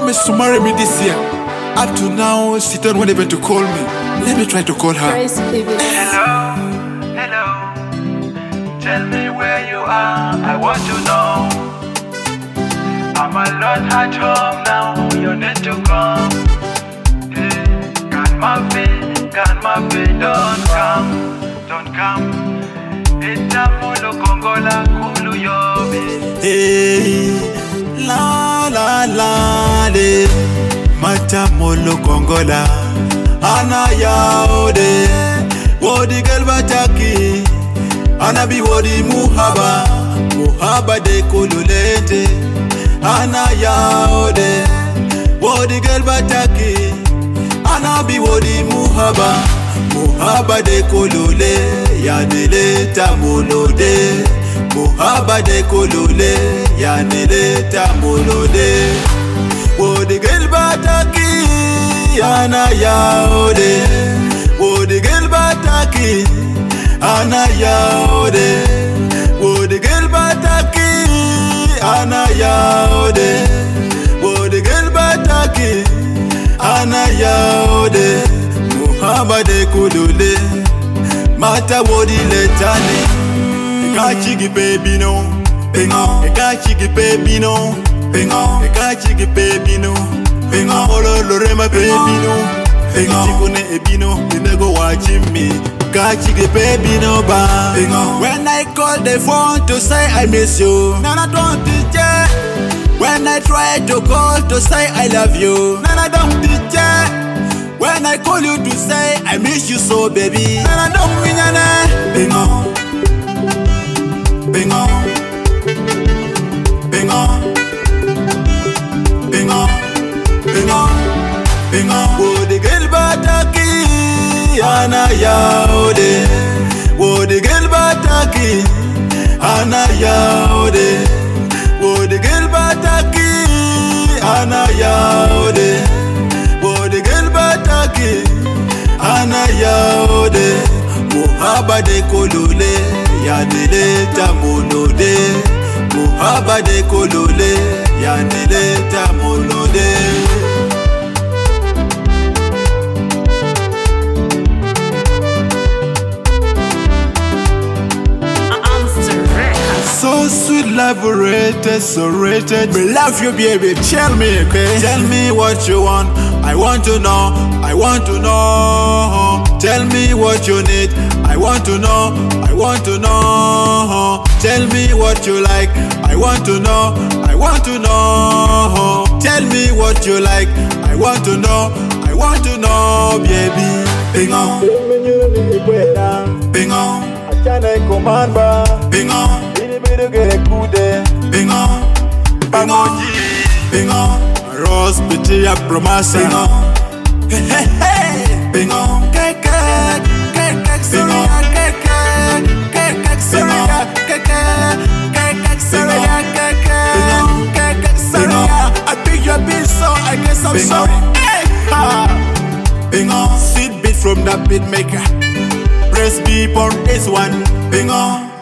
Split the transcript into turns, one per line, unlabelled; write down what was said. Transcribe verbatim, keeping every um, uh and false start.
promised to marry me this year. Up to now, she don't want even to call me. Let me try to call her.
Hello, hello. Tell me where you are, I want to know. I'm alone at home now, you need to come. Hey, can my feet, can my feet, don't come, don't come. Ita mulo kongola kulu yobe.
Hey, la la la de Mata molo kongola Ana yaode Wodi gelbataki Ana bi wodi muhaba Muhaba de kululete Ana yaode Wodi gelbataki Ana bi wodi muhaba Muhaba de kulule Yanileta mulode Muhaba de kulule Yanileta mulode Wodi gelbataki Ana yaode Wodi gelbataki Ana yaode Wodi gelbataki Ana yaode Wodi gelbataki Ana yaode Muhaba de kulule Mata wodi letani Ekachigi baby no Bingo Ekachigi baby no Bingo Ekachigi baby no Bingo Olo lorema baby no Bingo Chikune ebino Dinego watching me Ekachigi baby no ba Bingo When I call the phone to say I miss you Nana don't teach it. When I try to call to say I love you Nana don't teach it. When I call you to say I miss you so baby Nana don't win it. Bingo Bingo Bingo Bingo Bingo Bingo Wodi gelbataki Ana yaode Wodi gelbataki Ana yaode Wodi gelbataki Ana yaode Wodi gelbataki Ana yaode Muhaba de kolule Yanileta mulode Muhaba de kolule Yanileta mulode So sweet, elaborated, so rated. We love you, baby. Tell me, okay? Tell me what you want. I want to know. I want to know. Tell me what you need. I want to know. I want to know. Tell me what you like. I want to know. I want to know. Tell me what you like. I want to know. I want to know, baby. Bingo. Bingo. Bingo. Bingo, bingo, bingo, Rose Pitia Promasa. Bingo, hey hey hey, bingo, cake, cake, cake, bingo, cake, cake, cake, Syria, cake, cake, Syria, cake, cake, Syria. I pick your beat, so I guess I'm sorry. Hey, ha, bingo, sweet beat from the beat maker. Press beat on this one, bingo.